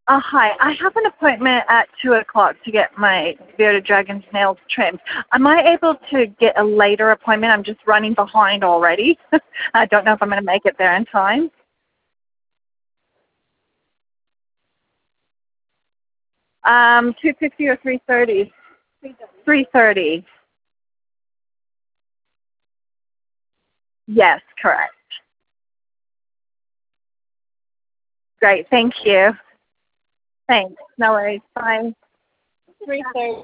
Hi. I have an appointment at 2 o'clock to get my bearded dragon's nails trimmed. Am I able to get a later appointment? I'm just running behind already. I don't know if I'm going to make it there in time. 2:50 or 3:30? 3:30. Yes, correct. Great. Thank you. Thanks. No worries. Bye. 3:30.